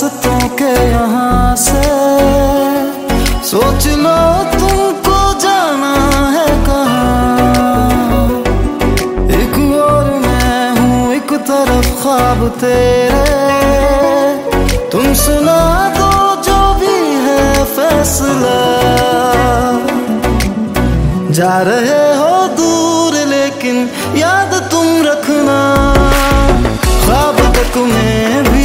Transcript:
रास्तों के यहाँ से। सोच लो तुमको जाना है कहाँ, एक और मैं हूँ एक तरफ ख्वाब तेरे। तुम सुना दो जो भी है फैसला, जा रहे हो दूर लेकिन याद तुम रखना, ख्वाब तक में भी